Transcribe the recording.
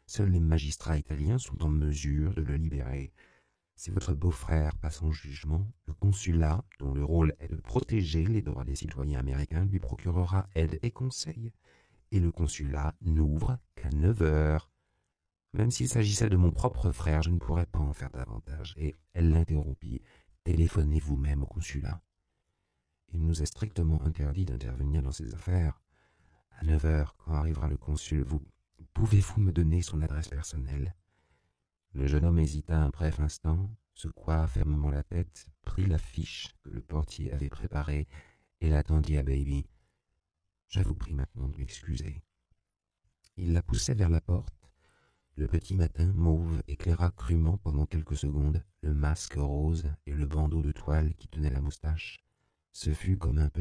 Seuls les magistrats italiens sont en mesure de le libérer. Si votre beau-frère passe en jugement, le consulat, dont le rôle est de protéger les droits des citoyens américains, lui procurera aide et conseil. Et le consulat n'ouvre qu'à 9 heures. Même s'il s'agissait de mon propre frère, je ne pourrais pas en faire davantage. Et elle l'interrompit. Téléphonez vous-même au consulat. Il nous est strictement interdit d'intervenir dans ces affaires. À 9 heures, quand arrivera le consul, pouvez-vous me donner son adresse personnelle? Le jeune homme hésita un bref instant, secoua fermement la tête, prit la fiche que le portier avait préparée et la tendit à Baby. Je vous prie maintenant de m'excuser. Il la poussait vers la porte. Le petit matin mauve éclaira crûment pendant quelques secondes le masque rose et le bandeau de toile qui tenait la moustache. Ce fut comme un petit